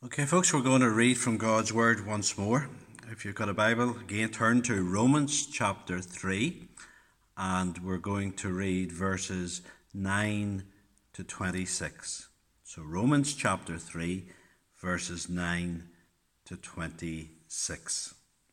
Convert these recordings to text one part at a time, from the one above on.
Okay, folks, we're going to read from God's Word once more. If you've got a Bible, again, turn to Romans chapter 3, and we're going to read verses 9 to 26. So, Romans chapter 3, verses 9 to 26.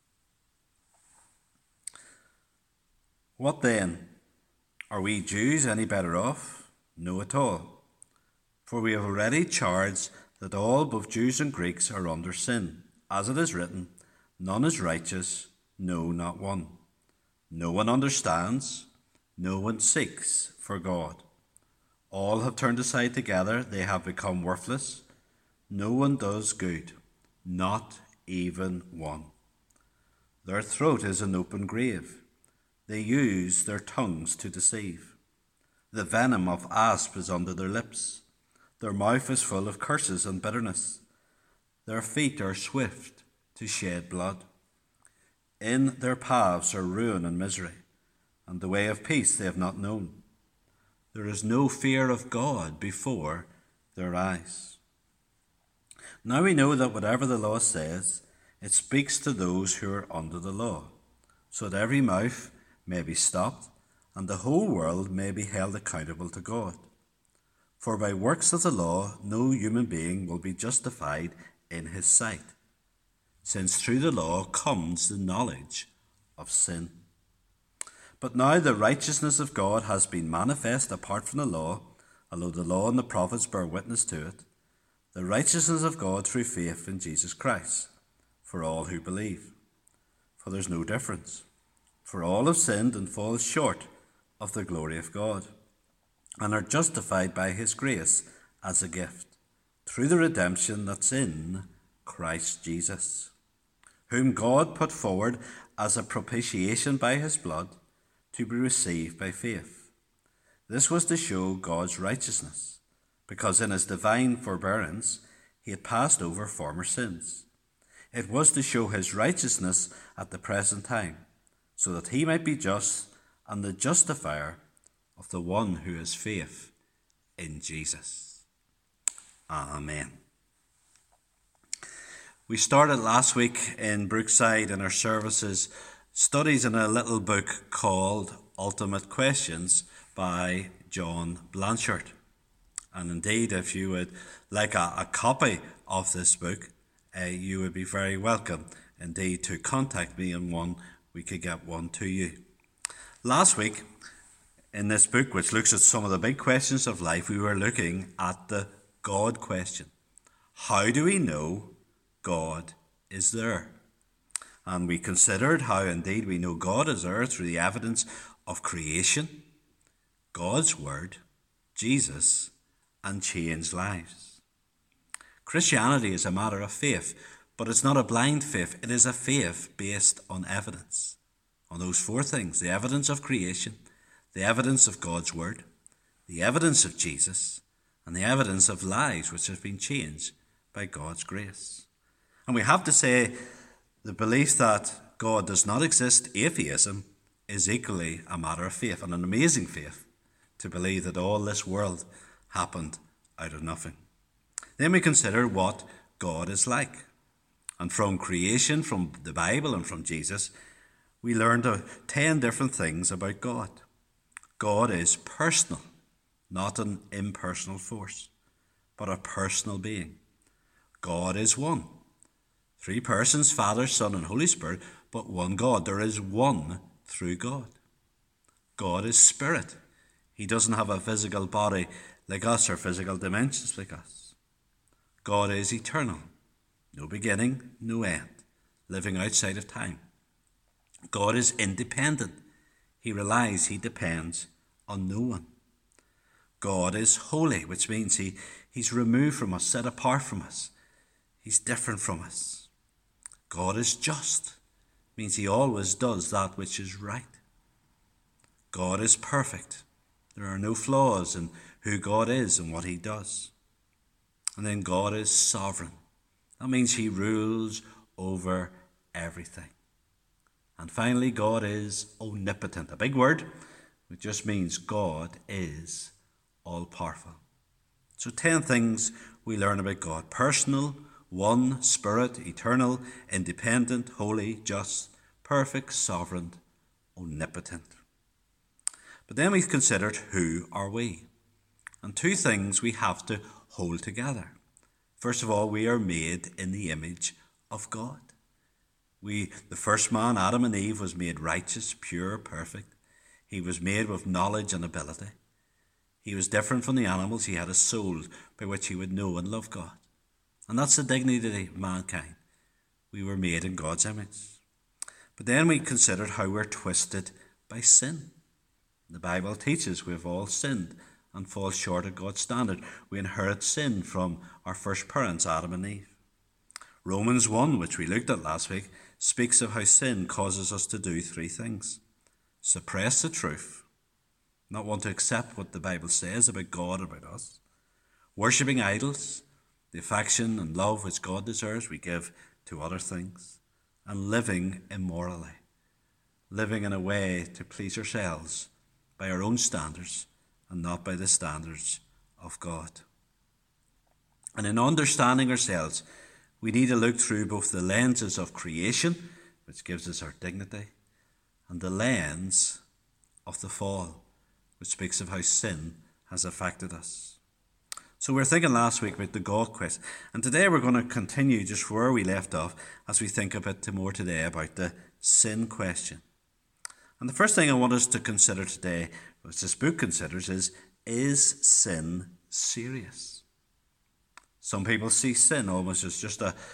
What then? Are we Jews any better off? No, at all. For we have already charged that all, both Jews and Greeks, are under sin. As it is written, none is righteous, no, not one. No one understands, no one seeks for God. All have turned aside together, they have become worthless. No one does good, not even one. Their throat is an open grave. They use their tongues to deceive. The venom of asp is under their lips. Their mouth is full of curses and bitterness. Their feet are swift to shed blood. In their paths are ruin and misery, and the way of peace they have not known. There is no fear of God before their eyes. Now we know that whatever the law says, it speaks to those who are under the law, so that every mouth may be stopped, and the whole world may be held accountable to God. For by works of the law, no human being will be justified in his sight, since through the law comes the knowledge of sin. But now the righteousness of God has been manifest apart from the law, although the law and the prophets bear witness to it, the righteousness of God through faith in Jesus Christ, for all who believe. For there is no difference. For all have sinned and fall short of the glory of God, and are justified by his grace as a gift, through the redemption that's in Christ Jesus, whom God put forward as a propitiation by his blood to be received by faith. This was to show God's righteousness, because in his divine forbearance he had passed over former sins. It was to show his righteousness at the present time, so that he might be just and the justifier of the one who has faith in Jesus. Amen. We started last week in Brookside in our services studies in a little book called Ultimate Questions by John Blanchard. And indeed, if you would like a copy of this book, you would be very welcome indeed to contact me, and we could get one to you. Last week, in this book, which looks at some of the big questions of life, we were looking at the God question. How do we know God is there? And we considered how indeed we know God is there through the evidence of creation, God's word, Jesus, and changed lives. Christianity is a matter of faith, but it's not a blind faith. It is a faith based on evidence, on those four things: the evidence of creation, the evidence of God's word, the evidence of Jesus, and the evidence of lives which have been changed by God's grace. And we have to say the belief that God does not exist, atheism, is equally a matter of faith, and an amazing faith to believe that all this world happened out of nothing. Then we consider what God is like. And from creation, from the Bible and from Jesus, we learned 10 different things about God. God is personal, not an impersonal force, but a personal being. God is one. 3 persons, Father, Son, and Holy Spirit, but one God. There is one through God. God is spirit. He doesn't have a physical body like us or physical dimensions like us. God is eternal. No beginning, no end, living outside of time. God is independent. He depends on no one. God is holy, which means he's removed from us, set apart from us. He's different from us. God is just, means he always does that which is right. God is perfect. There are no flaws in who God is and what he does. And then God is sovereign. That means he rules over everything. And finally, God is omnipotent. A big word, which just means God is all-powerful. So 10 things we learn about God. Personal, one Spirit, eternal, independent, holy, just, perfect, sovereign, omnipotent. But then we've considered, who are we? And two things we have to hold together. First of all, we are made in the image of God. The first man, Adam and Eve, was made righteous, pure, perfect. He was made with knowledge and ability. He was different from the animals. He had a soul by which he would know and love God. And that's the dignity of mankind. We were made in God's image. But then we considered how we're twisted by sin. The Bible teaches we've all sinned and fall short of God's standard. We inherit sin from our first parents, Adam and Eve. Romans 1, which we looked at last week, speaks of how sin causes us to do three things. Suppress the truth, not want to accept what the Bible says about God, about us. Worshipping idols, the affection and love which God deserves, we give to other things. And living immorally, living in a way to please ourselves by our own standards and not by the standards of God. And in understanding ourselves, we need to look through both the lenses of creation, which gives us our dignity, and the lens of the fall, which speaks of how sin has affected us. So we were thinking last week about the God question, and today we're going to continue just where we left off as we think a bit more today about the sin question. And the first thing I want us to consider today, which this book considers, is sin serious? Some people see sin almost as just a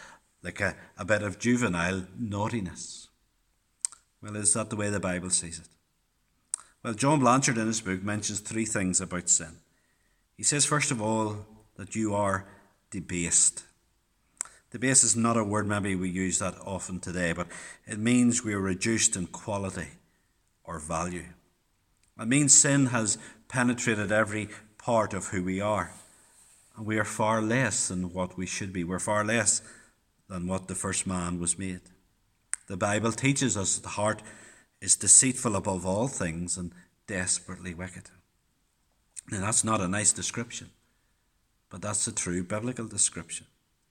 bit of juvenile naughtiness. Well, is that the way the Bible sees it? Well, John Blanchard in his book mentions three things about sin. He says, first of all, that you are debased. Debased is not a word maybe we use that often today, but it means we are reduced in quality or value. It means sin has penetrated every part of who we are. And we are far less than what we should be. We're far less than what the first man was made. The Bible teaches us that the heart is deceitful above all things and desperately wicked. Now, that's not a nice description, but that's the true biblical description.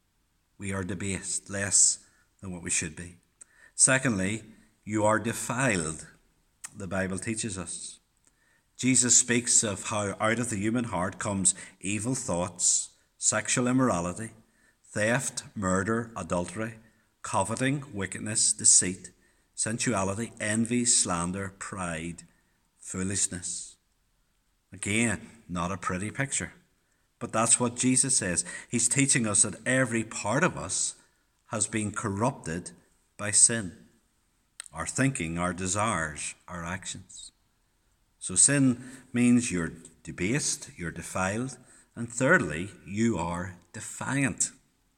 We are debased, less than what we should be. Secondly, you are defiled, the Bible teaches us. Jesus speaks of how out of the human heart comes evil thoughts, sexual immorality, theft, murder, adultery, coveting, wickedness, deceit, sensuality, envy, slander, pride, foolishness. Again, not a pretty picture, but that's what Jesus says. He's teaching us that every part of us has been corrupted by sin. Our thinking, our desires, our actions. So sin means you're debased, you're defiled, and thirdly, you are defiant.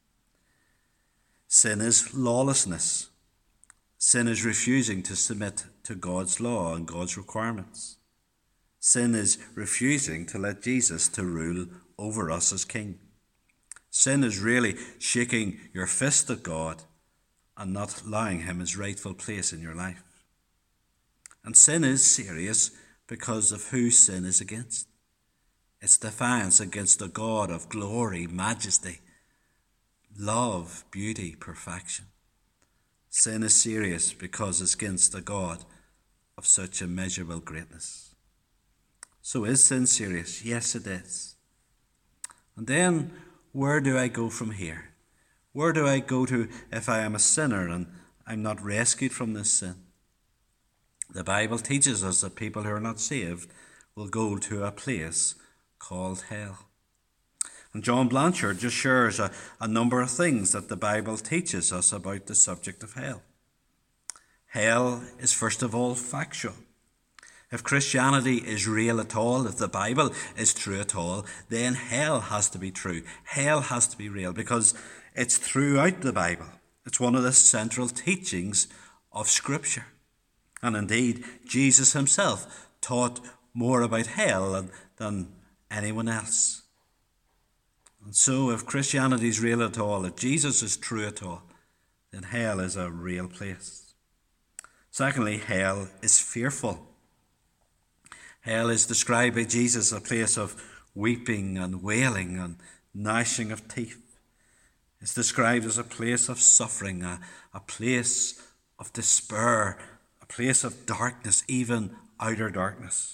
Sin is lawlessness. Sin is refusing to submit to God's law and God's requirements. Sin is refusing to let Jesus to rule over us as king. Sin is really shaking your fist at God and not allowing him his rightful place in your life. And sin is serious because of who sin is against. It's defiance against the God of glory, majesty, love, beauty, perfection. Sin is serious because it's against the God of such immeasurable greatness. So is sin serious? Yes, it is. And then, where do I go from here? Where do I go to if I am a sinner and I'm not rescued from this sin? The Bible teaches us that people who are not saved will go to a place called hell. And John Blanchard just shares a number of things that the Bible teaches us about the subject of hell. Hell is first of all factual. If Christianity is real at all, if the Bible is true at all, then hell has to be true. Hell has to be real because it's throughout the Bible. It's one of the central teachings of Scripture. And indeed, Jesus himself taught more about hell than anyone else. And so if Christianity is real at all, if Jesus is true at all, then hell is a real place. Secondly, hell is fearful. Hell is described by Jesus as a place of weeping and wailing and gnashing of teeth. It's described as a place of suffering, a place of despair, a place of darkness, even outer darkness.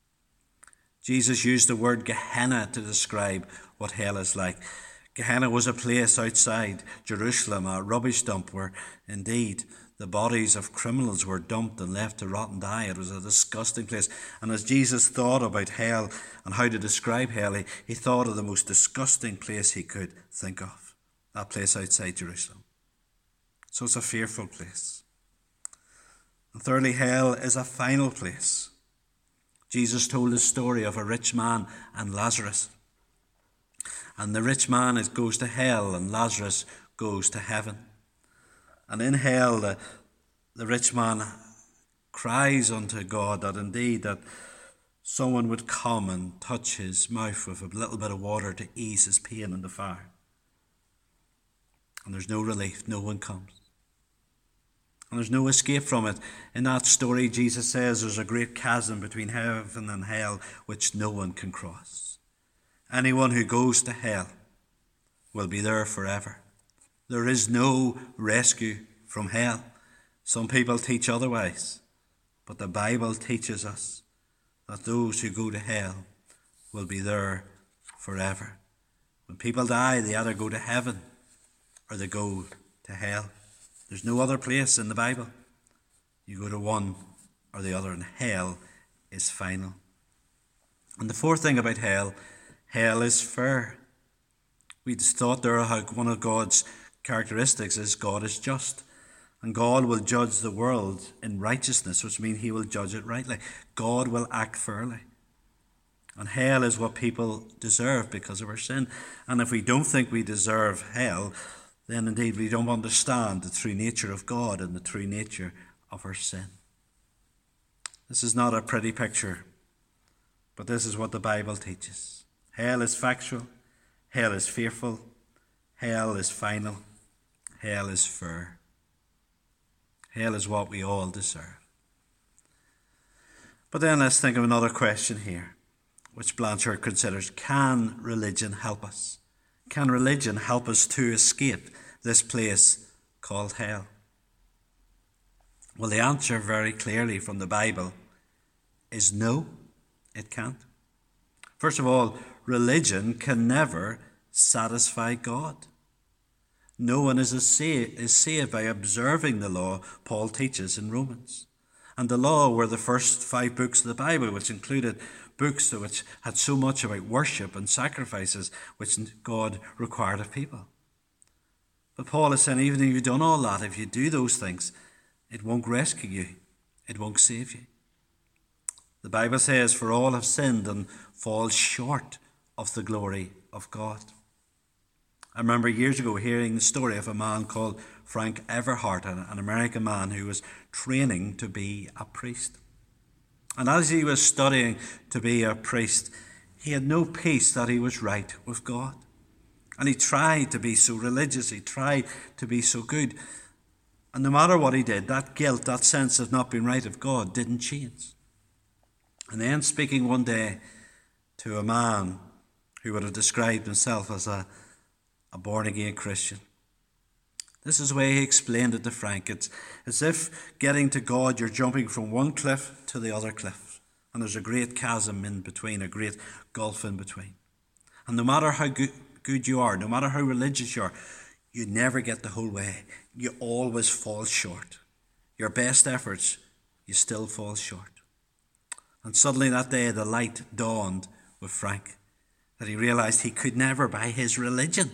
Jesus used the word Gehenna to describe what hell is like. Gehenna was a place outside Jerusalem, a rubbish dump where indeed the bodies of criminals were dumped and left to rot and die. It was a disgusting place. And as Jesus thought about hell and how to describe hell, he thought of the most disgusting place he could think of, that place outside Jerusalem. So it's a fearful place. And thirdly, hell is a final place. Jesus told the story of a rich man and Lazarus. And the rich man goes to hell and Lazarus goes to heaven. And in hell, the rich man cries unto God that someone would come and touch his mouth with a little bit of water to ease his pain in the fire. And there's no relief, no one comes. And there's no escape from it. In that story, Jesus says there's a great chasm between heaven and hell which no one can cross. Anyone who goes to hell will be there forever. There is no rescue from hell. Some people teach otherwise, but the Bible teaches us that those who go to hell will be there forever. When people die, they either go to heaven or they go to hell. There's no other place in the Bible. You go to one or the other, and hell is final. And the fourth thing about hell is fair. We just thought there how one of God's characteristics is God is just. And God will judge the world in righteousness, which means he will judge it rightly. God will act fairly. And hell is what people deserve because of our sin. And if we don't think we deserve hell, then indeed we don't understand the true nature of God and the true nature of our sin. This is not a pretty picture, but this is what the Bible teaches. Hell is factual. Hell is fearful. Hell is final. Hell is fair. Hell is what we all deserve. But then let's think of another question here, which Blanchard considers. Can religion help us? Can religion help us to escape this place called hell? Well, the answer very clearly from the Bible is no, it can't. First of all, religion can never satisfy God. No one is saved by observing the law Paul teaches in Romans. And the law were the first 5 books of the Bible, which included books which had so much about worship and sacrifices which God required of people. But Paul is saying, even if you've done all that, if you do those things, it won't rescue you. It won't save you. The Bible says, for all have sinned and fall short of the glory of God. I remember years ago hearing the story of a man called Frank Everhart, an American man who was training to be a priest. And as he was studying to be a priest, he had no peace that he was right with God. And he tried to be so religious, he tried to be so good. And no matter what he did, that guilt, that sense of not being right with God didn't change. And then speaking one day to a man who would have described himself as a born-again Christian, this is the way he explained it to Frank. It's as if getting to God, you're jumping from one cliff to the other cliff. And there's a great chasm in between, a great gulf in between. And no matter how good you are, no matter how religious you are, you never get the whole way. You always fall short. Your best efforts, you still fall short. And suddenly that day the light dawned with Frank, that he realized he could never, by his religion,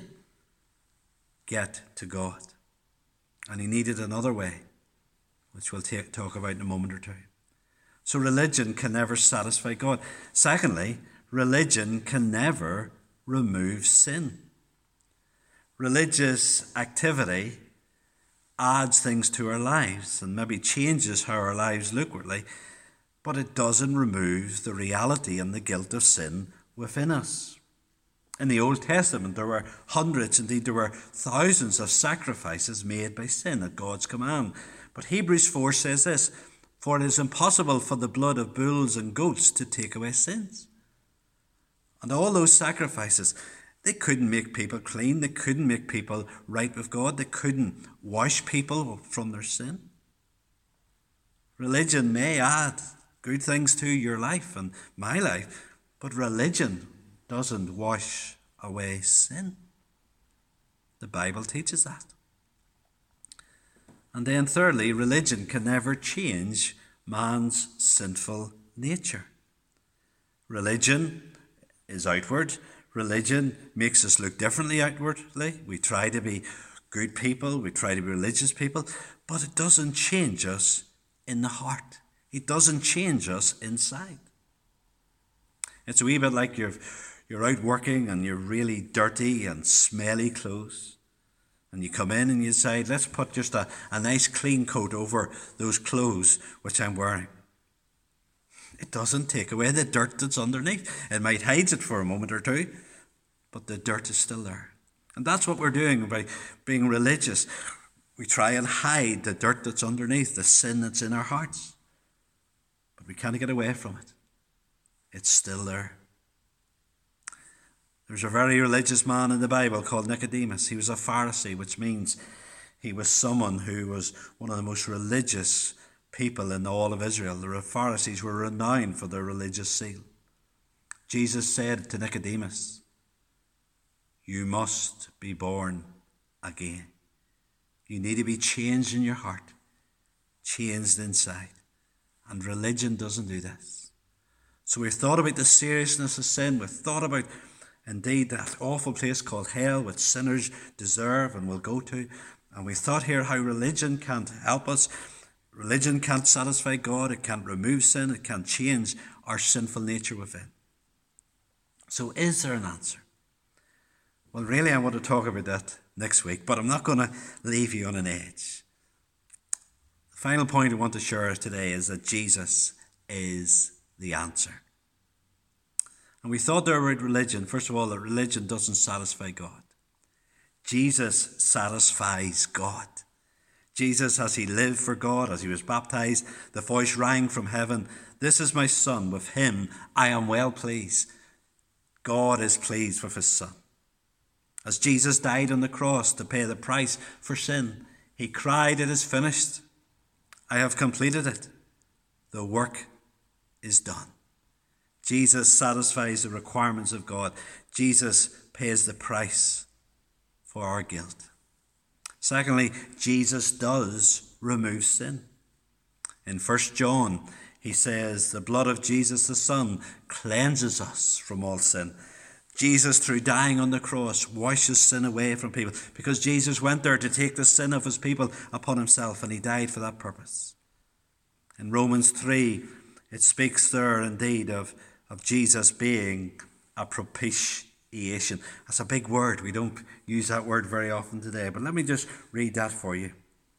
get to God. And he needed another way, which we'll talk about in a moment or two. So religion can never satisfy God. Secondly, religion can never remove sin. Religious activity adds things to our lives and maybe changes how our lives look outwardly, but it doesn't remove the reality and the guilt of sin within us. In the Old Testament, there were hundreds, indeed there were thousands of sacrifices made by sin at God's command. But Hebrews 4 says this, for it is impossible for the blood of bulls and goats to take away sins. And all those sacrifices, They couldn't make people clean. They couldn't make people right with God. They couldn't wash people from their sin. Religion may add good things to your life and my life, but religion doesn't wash away sin. The Bible teaches that. And then thirdly, religion can never change man's sinful nature. Religion is outward. Religion makes us look differently outwardly. We try to be good people. We try to be religious people. But it doesn't change us in the heart. It doesn't change us inside. It's a wee bit like you're out working and you're really dirty and smelly clothes. And you come in and you say, let's put just a nice clean coat over those clothes which I'm wearing. It doesn't take away the dirt that's underneath. It might hide it for a moment or two, but the dirt is still there. And that's what we're doing by being religious. We try and hide the dirt that's underneath, the sin that's in our hearts. But we can't get away from it. It's still there. There's a very religious man in the Bible called Nicodemus. He was a Pharisee, which means he was someone who was one of the most religious people in all of Israel. The Pharisees were renowned for their religious zeal. Jesus said to Nicodemus, "You must be born again. You need to be changed in your heart, changed inside. And religion doesn't do this." So we've thought about the seriousness of sin. We've thought about, indeed, that awful place called hell, which sinners deserve and will go to. And we thought here how religion can't help us. Religion can't satisfy God. It can't remove sin. It can't change our sinful nature within. So is there an answer? Well, really, I want to talk about that next week, but I'm not going to leave you on an edge. The final point I want to share today is that Jesus is the answer. And we thought there about religion. First of all, that religion doesn't satisfy God. Jesus satisfies God. Jesus, as he lived for God, as he was baptized, the voice rang from heaven, "This is my Son, with him I am well pleased." God is pleased with his Son. As Jesus died on the cross to pay the price for sin, he cried, "It is finished. I have completed it. The work is done." Jesus satisfies the requirements of God. Jesus pays the price for our guilt. Secondly, Jesus does remove sin. In 1 John, he says, "The blood of Jesus the Son cleanses us from all sin." Jesus, through dying on the cross, washes sin away from people, because Jesus went there to take the sin of his people upon himself, and he died for that purpose. In Romans 3, it speaks there indeed of Jesus being a propitiation. That's a big word. We don't use that word very often today, but let me just read that for you.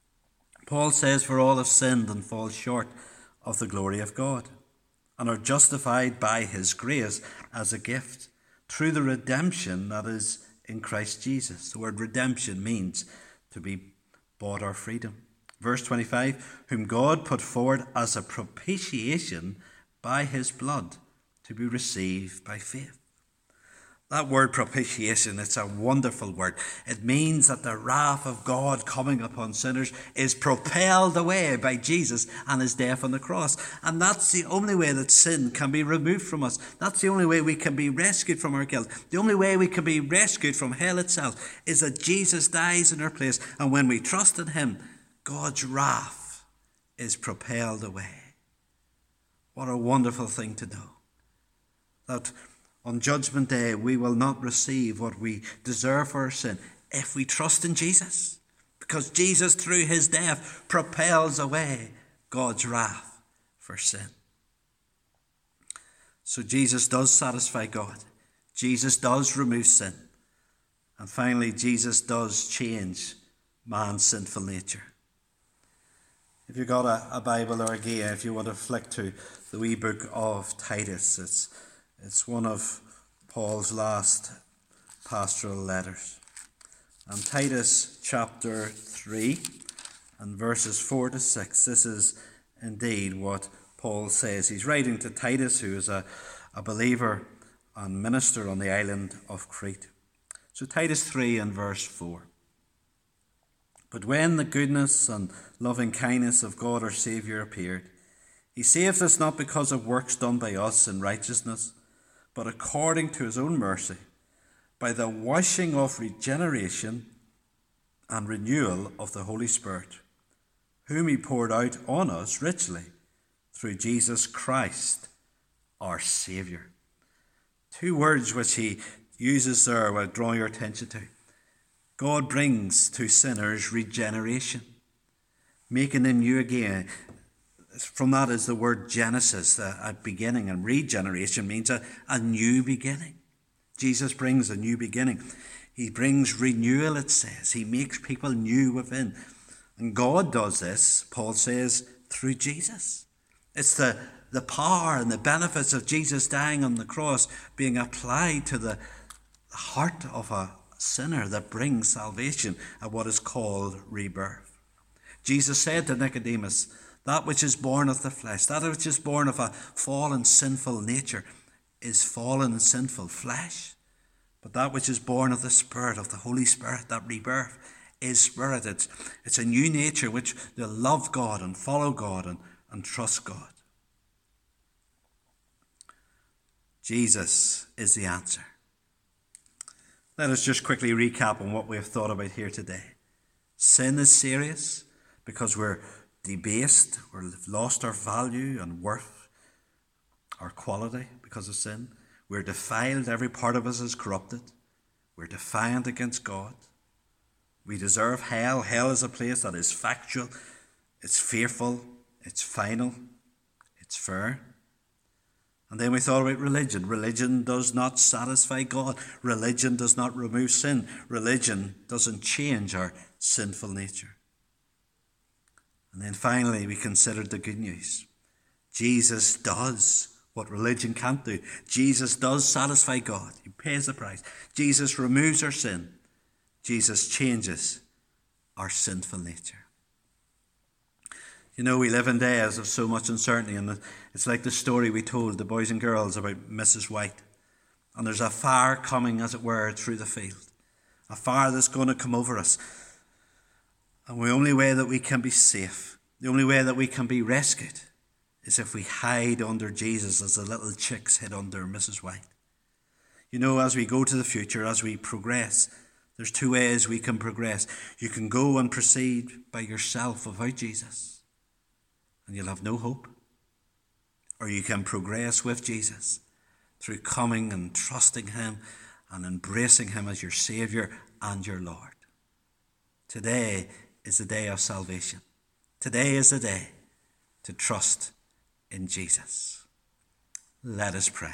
Paul says, "For all have sinned and fall short of the glory of God, and are justified by his grace as a gift, through the redemption that is in Christ Jesus." The word redemption means to be bought our freedom. Verse 25, "Whom God put forward as a propitiation by his blood, to be received by faith." That word propitiation, it's a wonderful word. It means that the wrath of God coming upon sinners is propelled away by Jesus and his death on the cross. And that's the only way that sin can be removed from us. That's the only way we can be rescued from our guilt. The only way we can be rescued from hell itself is that Jesus dies in our place. And when we trust in him, God's wrath is propelled away. What a wonderful thing to know. That on Judgment Day, we will not receive what we deserve for our sin if we trust in Jesus. Because Jesus, through his death, propels away God's wrath for sin. So Jesus does satisfy God. Jesus does remove sin. And finally, Jesus does change man's sinful nature. If you've got a Bible or a gear, if you want to flick to the wee book of Titus, it's one of Paul's last pastoral letters. And Titus chapter 3 and verses 4 to 6. This is indeed what Paul says. He's writing to Titus, who is a believer and minister on the island of Crete. So Titus 3 and verse 4. But when the goodness and loving kindness of God our Saviour appeared, he saved us not because of works done by us in righteousness, but according to his own mercy, by the washing of regeneration and renewal of the Holy Spirit, whom he poured out on us richly through Jesus Christ, our Saviour. Two words which he uses there I will draw your attention to. God brings to sinners regeneration, making them new again. From that is the word Genesis, a beginning, and regeneration means a new beginning. Jesus brings a new beginning. He brings renewal, it says. He makes people new within. And God does this, Paul says, through Jesus. It's the power and the benefits of Jesus dying on the cross being applied to the heart of a sinner that brings salvation at what is called rebirth. Jesus said to Nicodemus, that which is born of the flesh, that which is born of a fallen sinful nature is fallen and sinful flesh. But that which is born of the Spirit, of the Holy Spirit, that rebirth, is spirit. It's a new nature which will love God and follow God and trust God. Jesus is the answer. Let us just quickly recap on what we have thought about here today. Sin is serious because we're debased, we've lost our value and worth, our quality because of sin. We're defiled, every part of us is corrupted. We're defiant against God. We deserve hell. Hell is a place that is factual, it's fearful, it's final, it's fair. And then we thought about religion. Religion does not satisfy God. Religion does not remove sin. Religion doesn't change our sinful nature. And then finally, we considered the good news. Jesus does what religion can't do. Jesus does satisfy God. He pays the price. Jesus removes our sin. Jesus changes our sinful nature. You know, we live in days of so much uncertainty, and it's like the story we told the boys and girls about Mrs. White. And there's a fire coming, as it were, through the field. A fire that's going to come over us. And the only way that we can be safe, the only way that we can be rescued, is if we hide under Jesus as the little chicks hid under Mrs. White. You know, as we go to the future, as we progress, there's two ways we can progress. You can go and proceed by yourself without Jesus, and you'll have no hope. Or you can progress with Jesus through coming and trusting him and embracing him as your Saviour and your Lord. Today is the day of salvation. Today is the day to trust in Jesus. Let us pray.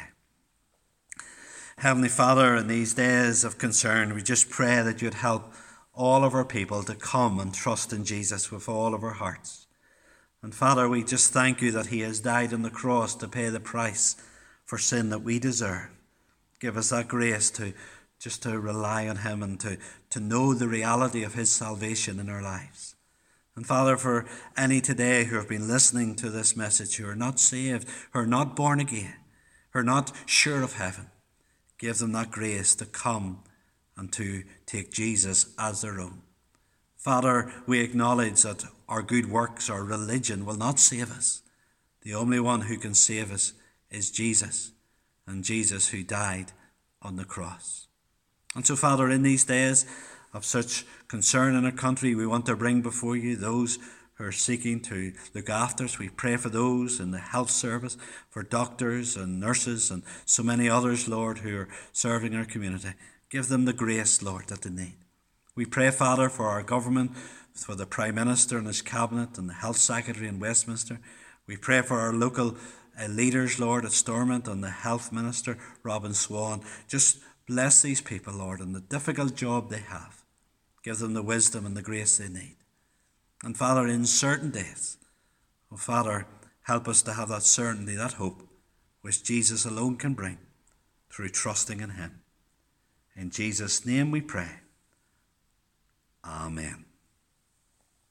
Heavenly Father, in these days of concern, we just pray that you'd help all of our people to come and trust in Jesus with all of our hearts. And Father, we just thank you that he has died on the cross to pay the price for sin that we deserve. Give us that grace to rely on him and to know the reality of his salvation in our lives. And Father, for any today who have been listening to this message, who are not saved, who are not born again, who are not sure of heaven, give them that grace to come and to take Jesus as their own. Father, we acknowledge that our good works, our religion will not save us. The only one who can save us is Jesus, and Jesus who died on the cross. And so, Father, in these days of such concern in our country, we want to bring before you those who are seeking to look after us. We pray for those in the health service, for doctors and nurses and so many others, Lord, who are serving our community. Give them the grace, Lord, that they need. We pray, Father, for our government, for the Prime Minister and his cabinet and the Health Secretary in Westminster. We pray for our local leaders, Lord, at Stormont and the Health Minister, Robin Swan. Just bless these people, Lord, in the difficult job they have. Give them the wisdom and the grace they need. And Father, in certain days, oh Father, help us to have that certainty, that hope, which Jesus alone can bring through trusting in him. In Jesus' name we pray. Amen.